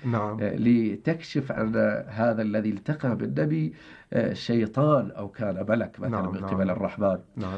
Speaker 10: لتكشف أن هذا الذي التقى بالنبي شيطان أو كان ملك مثلا من قبل الرحمن.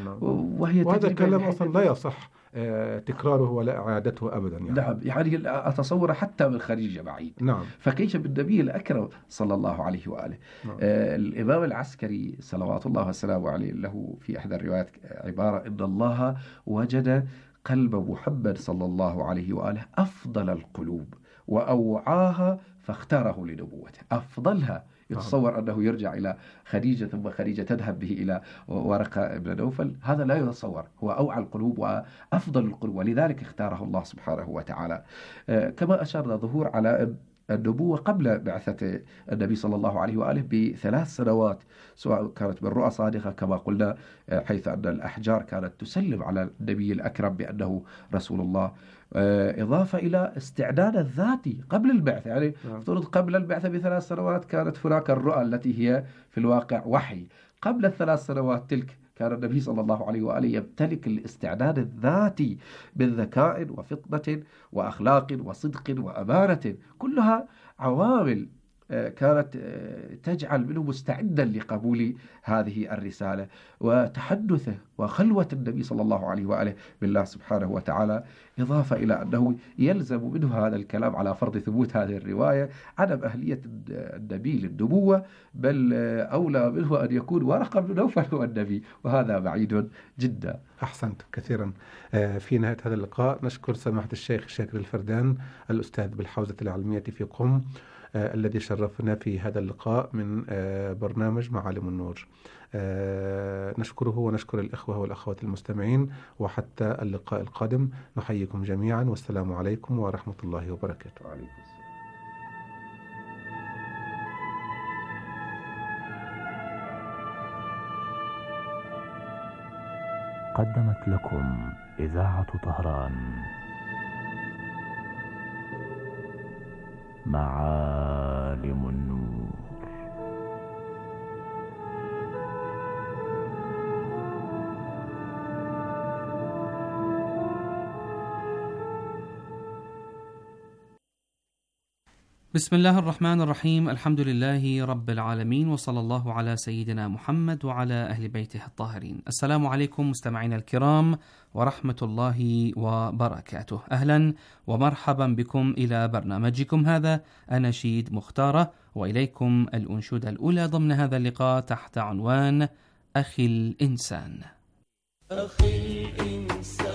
Speaker 7: وهذا الكلام أصلا لا يصح تكراره ولا إعادته أبدا.
Speaker 10: نعم، يعني أتصور حتى من خديجة بعيد. فكيف بالنبي الأكرم صلى الله عليه وآله. الإمام العسكري صلوات الله وسلامه عليه له في إحدى الروايات عبارة إن الله وجد قلب محمد صلى الله عليه وآله أفضل القلوب وأوعاها فاختاره لنبوته. أفضلها يتصور أنه يرجع إلى خديجة ثم خديجة تذهب به إلى ورقة بن نوفل، هذا لا يتصور. هو أوعى القلوب وأفضل القلوب، ولذلك اختاره الله سبحانه وتعالى. كما أشرنا ظهور على النبوة قبل بعثة النبي صلى الله عليه وآله ب3 سنوات، سواء كانت بالرؤى صادقة كما قلنا، حيث أن الأحجار كانت تسلم على النبي الأكرم بأنه رسول الله، إضافة إلى استعداد الذاتي قبل البعثة. يعني افترض قبل البعثة ب3 سنوات كانت هناك الرؤى التي هي في الواقع وحي. قبل ال3 سنوات تلك كان النبي صلى الله عليه وآله يمتلك الاستعداد الذاتي من ذكاء وفطنة وأخلاق وصدق وأمانة، كلها عوامل كانت تجعل منه مستعدا لقبول هذه الرسالة، وتحدثه وخلوة النبي صلى الله عليه وآله بالله سبحانه وتعالى، إضافة إلى أنه يلزم منه هذا الكلام على فرض ثبوت هذه الرواية عدم أهلية النبي للنبوة، بل أولى منه أن يكون ورقة بن نوفل هو النبي، وهذا بعيد جدا.
Speaker 7: أحسنت كثيرا. في نهاية هذا اللقاء نشكر سماحة الشيخ شاكر الفردان الأستاذ بالحوزة العلمية في قم الذي شرفنا في هذا اللقاء من برنامج معالم النور. نشكره ونشكر الإخوة والأخوات المستمعين، وحتى اللقاء القادم نحييكم جميعا، والسلام عليكم ورحمة الله وبركاته.
Speaker 6: قدمت لكم إذاعة طهران معالم النور.
Speaker 11: بسم الله الرحمن الرحيم، الحمد لله رب العالمين، وصلى الله على سيدنا محمد وعلى أهل بيته الطاهرين. السلام عليكم مستمعينا الكرام ورحمة الله وبركاته. أهلا ومرحبا بكم إلى برنامجكم هذا أناشيد مختارة، وإليكم الأنشودة الأولى ضمن هذا اللقاء تحت عنوان أخي الإنسان.
Speaker 9: أخي الإنسان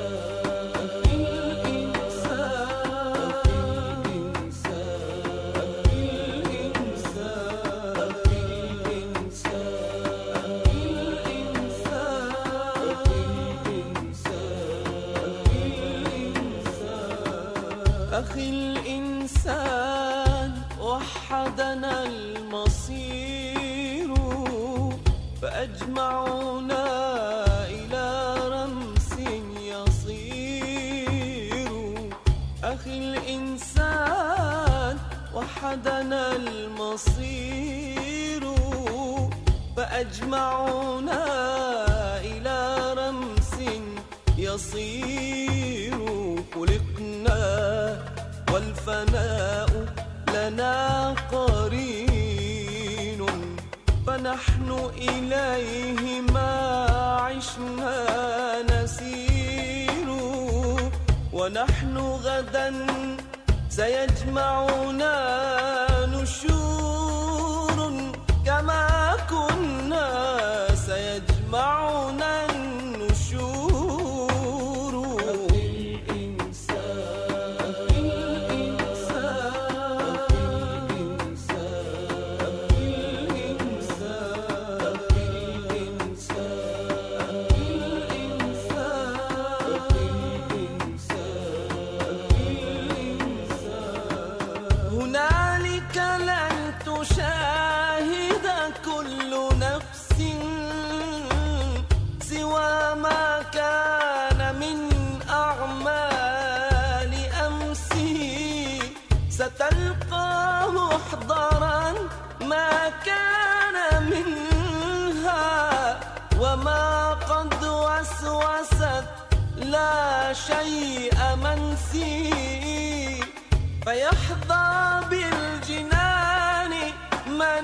Speaker 9: أخي الإنسان وحدنا المصير، فأجمعنا إلى رمس يصير. أخي الإنسان وحدنا المصير، فأجمعنا إلى رمس يصير. خلقنا والفناء لنا قرين، فنحن إليه ما عشنا نسير. ونحن غدا سيجمعنا نشور، كما كنا سيجمعنا النشور. هنالك لن تشاهد كل نفس سوى ما كان من أعمال أمسه، ستلقى محضرا ما كان منها، وما قد وسوست لا شيء منسي. فيحظى بالجنان من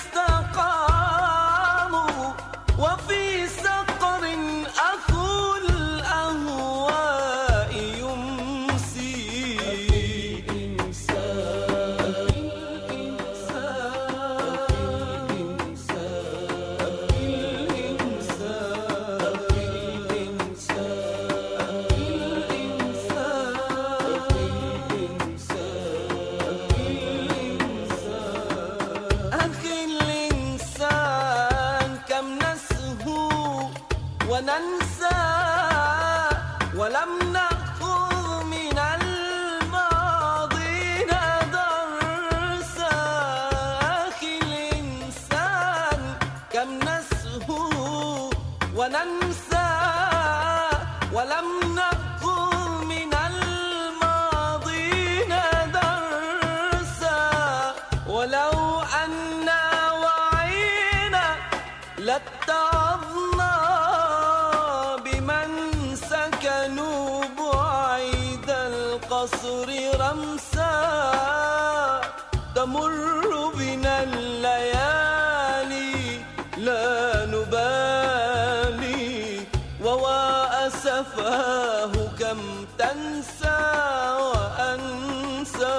Speaker 9: استقاموا، وفي سقر أخو الأهواء يمسي. وننسى ولم نأخذ من الماضين درسا. أخي الإنسان كم نسهو وننسى ولم نأخذ من الماضين درسا. ولو أنا وعينا لاتعظنا بمن سكنوا بعيد القصر رمسا. تمر بنا سفاه كم تنسى وأنسى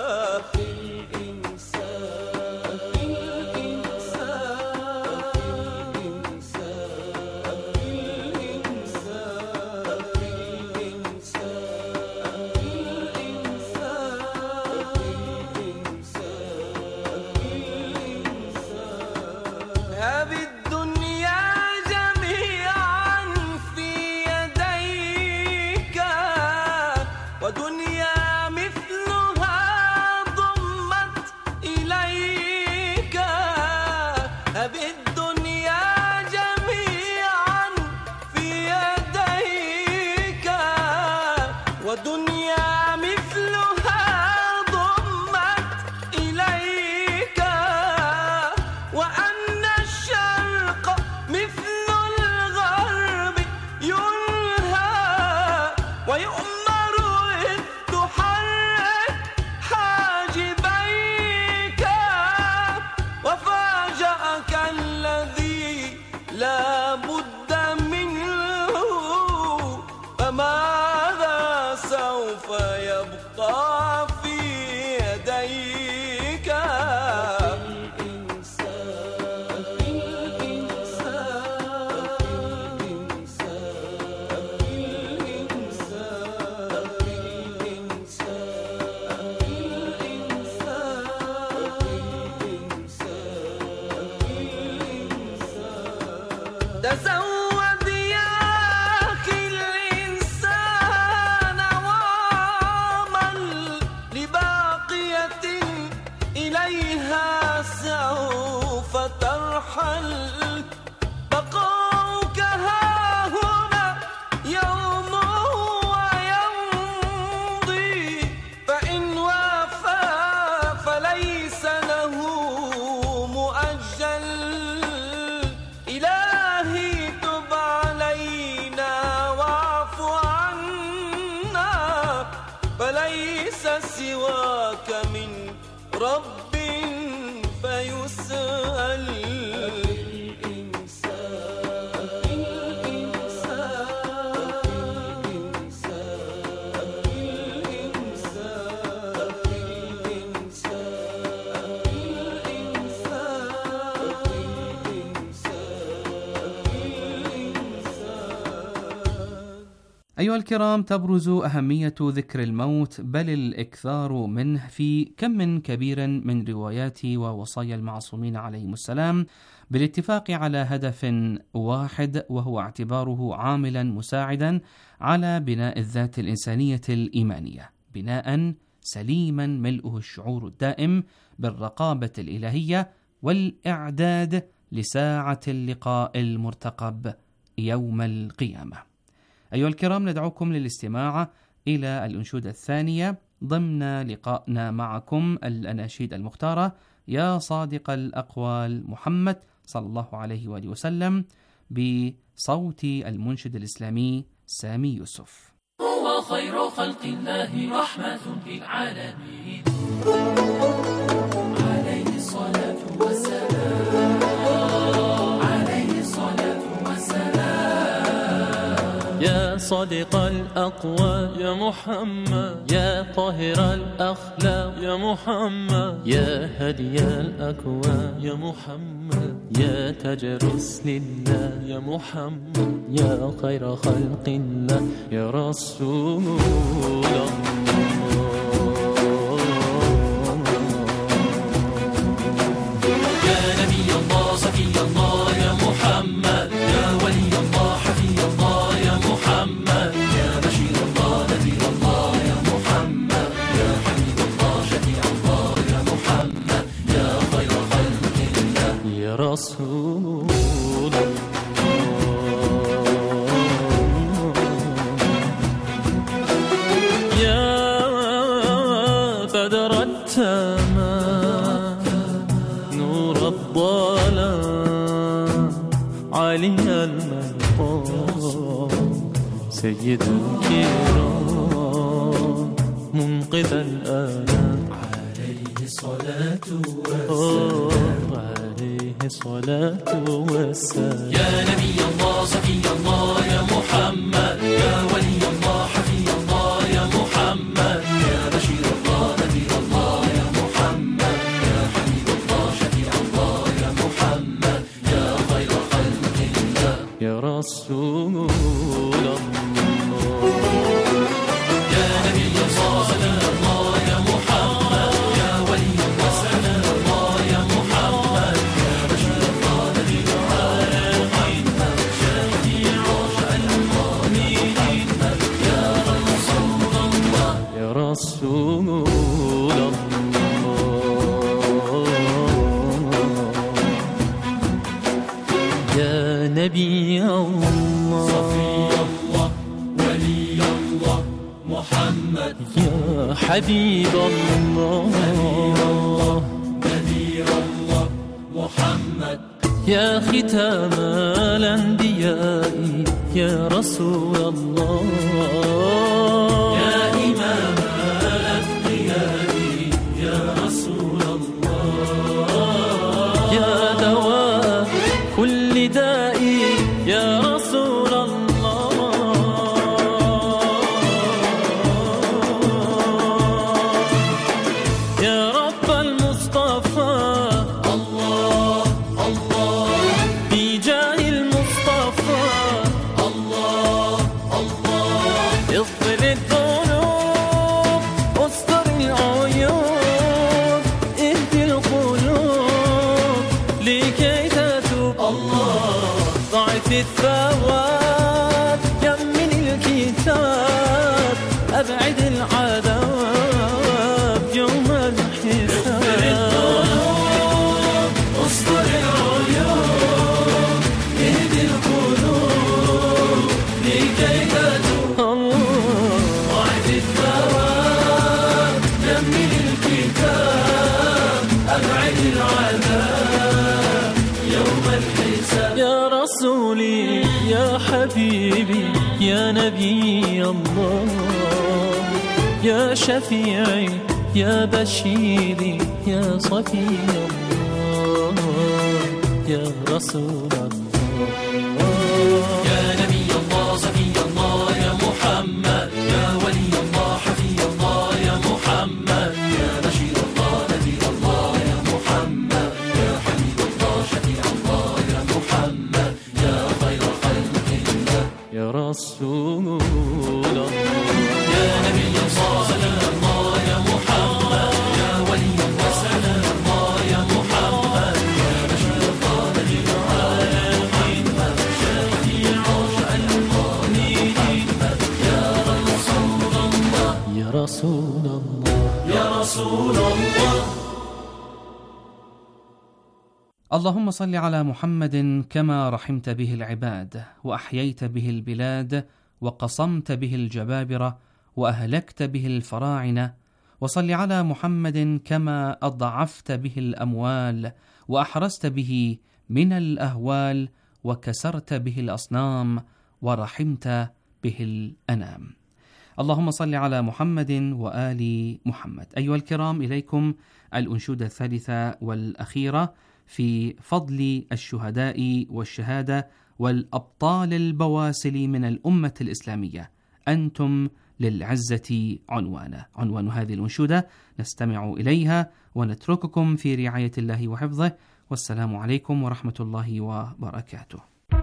Speaker 9: تزود يا أخي الإنسان وعمل لباقية إليها سوف ترحل بقاؤك هاهنا يوم ويمضي فإن وافى فليس له مؤجل إلهي تب علينا واعف عنا فليس سواك من رب فيسأل
Speaker 11: أيها الكرام، تبرز أهمية ذكر الموت بل الإكثار منه في كم كبير من روايات ووصايا المعصومين عليهم السلام بالاتفاق على هدف واحد، وهو اعتباره عاملا مساعدا على بناء الذات الإنسانية الإيمانية، بناء سليما ملؤه الشعور الدائم بالرقابة الإلهية والإعداد لساعة اللقاء المرتقب يوم القيامة. أيها الكرام، ندعوكم للاستماع إلى الأنشودة الثانية ضمن لقائنا معكم الأناشيد المختارة يا صادق الأقوال محمد صلى الله عليه وآله وسلم بصوت المنشد الإسلامي سامي يوسف.
Speaker 12: هو خير خلق الله رحمة للعالمين عليه الصلاة والسلام عليه الصلاة والسلام
Speaker 13: يا صادق الأقوال يا محمد يا طاهر الأخلاق يا محمد يا هدي الأكوان يا محمد يا تاج رسل الله يا محمد يا خير خلق الله يا رسول الله
Speaker 12: يا نبي الله صفي الله يا محمد يا ولي الله حفي الله يا محمد يا بشير الله نذير الله يا محمد يا حبيب الله شفيع الله يا محمد يا خير خلق الله
Speaker 13: يا رسول الله يا بدر التمام نور الظلام علي المقام سيد الكرام منقذ الآلام
Speaker 12: عليه الصلاة والسلام
Speaker 13: عليه الصلاة والسلام
Speaker 12: يا نبي الله صفي الله يا محمد يا
Speaker 13: يا رسول الله
Speaker 12: يا نبي الله سلام الله يا محمد يا ولي الله سلام الله يا محمد يا بشير الله نذير العالمين شفيع المؤمنين يا رسول الله
Speaker 13: يا رسول الله يا نبي الله
Speaker 12: صفي الله ولي الله محمد
Speaker 13: يا حبيب الله
Speaker 12: نذير الله محمد
Speaker 13: يا ختام الأنبياء يا رسول الله
Speaker 12: يا إمام الأتقياء يا رسول الله
Speaker 13: يا دواء كل داء يا رسول الله يا رب المصطفى
Speaker 12: الله الله
Speaker 13: بجاه المصطفى
Speaker 12: الله الله
Speaker 13: اغفر الذنوب استر العيوب اهدي القلوب لكي تتوب
Speaker 12: الله
Speaker 13: ضعف الثواب يمن الكتاب أبعد العذاب يوم الحساب
Speaker 12: استر العيوب اهدي القلوب لكي تتوب ضعف الثواب يمن الكتاب أبعد العذاب يوم الحساب
Speaker 13: يا رسولي يا حبيبي يا نبي الله يا شفيعي يا بشيري يا صفي الله يا رسول الله
Speaker 12: يا نبي الله صفي الله يا محمد يا ولي الله حفي الله يا محمد يا بشير الله نذير الله يا محمد يا حبيب الله شفيع الله يا محمد يا خير خلق الله
Speaker 13: يا رسول الله
Speaker 12: يا نبي الله سلام الله يا محمد يا ولي الله سلام الله يا محمد يا بشير الله نذير العالمين شفيع المؤمنين يا رسول الله
Speaker 13: يا رسول الله
Speaker 12: يا رسول الله
Speaker 11: اللهم صل على محمد كما رحمت به العباد وأحييت به البلاد وقصمت به الجبابرة وأهلكت به الفراعنة، وصل على محمد كما أضعفت به الأموال وأحرزت به من الأهوال وكسرت به الأصنام ورحمت به الأنام. اللهم صل على محمد وآل محمد. أيها الكرام، إليكم الأنشودة الثالثة والأخيرة في فضل الشهداء والشهادة والأبطال البواسل من الأمة الإسلامية. أنتم للعزة عنوانا. عنوان هذه الأنشودة نستمع إليها ونترككم في رعاية الله وحفظه، والسلام عليكم ورحمة الله وبركاته.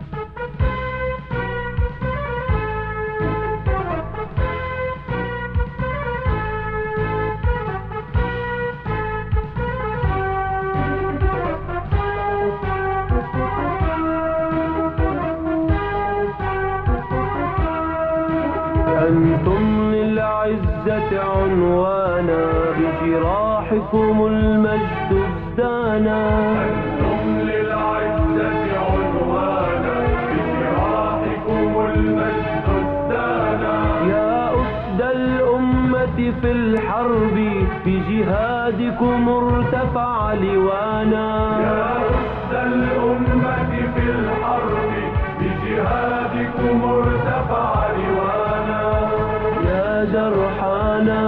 Speaker 14: أنتم للعزة عنوانا، بجراحكم المجد ازدانا.
Speaker 15: أنتم للعزة عنوانا، بجراحكم المجد ازدانا.
Speaker 14: يا أسد الأمة في الحرب، بجهادكم ارتفع لوانا.
Speaker 15: يا أسد الأمة في الحرب، بجهادكم ارتفع لوانا.
Speaker 14: يا جرحانا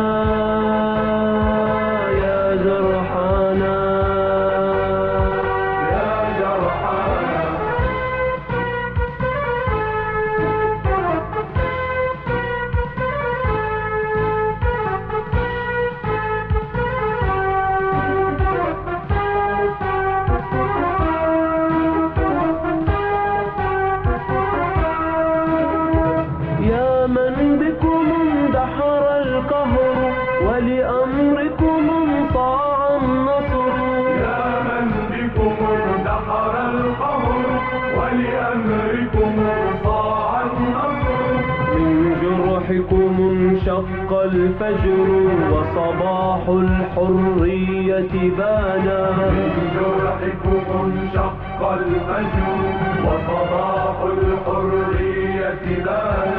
Speaker 14: يا جرحانا
Speaker 15: يا جرحانا.
Speaker 14: جرحكم انشق الفجر وصباح الحرية بانا. من جرحكم انشق الفجر وصباح الحرية بانا.